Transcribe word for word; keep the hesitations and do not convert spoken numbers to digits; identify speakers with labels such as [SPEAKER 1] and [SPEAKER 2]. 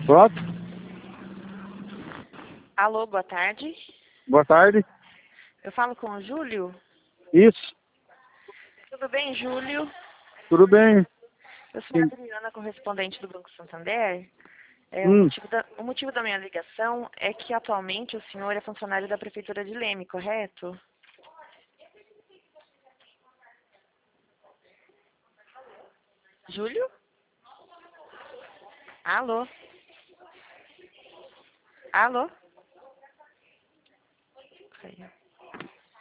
[SPEAKER 1] Pronto?
[SPEAKER 2] Alô, boa tarde.
[SPEAKER 1] Boa tarde.
[SPEAKER 2] Eu falo com o Júlio.
[SPEAKER 1] Isso.
[SPEAKER 2] Tudo bem, Júlio?
[SPEAKER 1] Tudo bem?
[SPEAKER 2] Eu sou a
[SPEAKER 1] Sim.
[SPEAKER 2] Adriana, correspondente do Banco Santander. É, o,
[SPEAKER 1] Hum.
[SPEAKER 2] motivo da, o motivo da minha ligação é que atualmente o senhor é funcionário da Prefeitura de Leme, correto? Júlio? Alô? Alô? Caiu.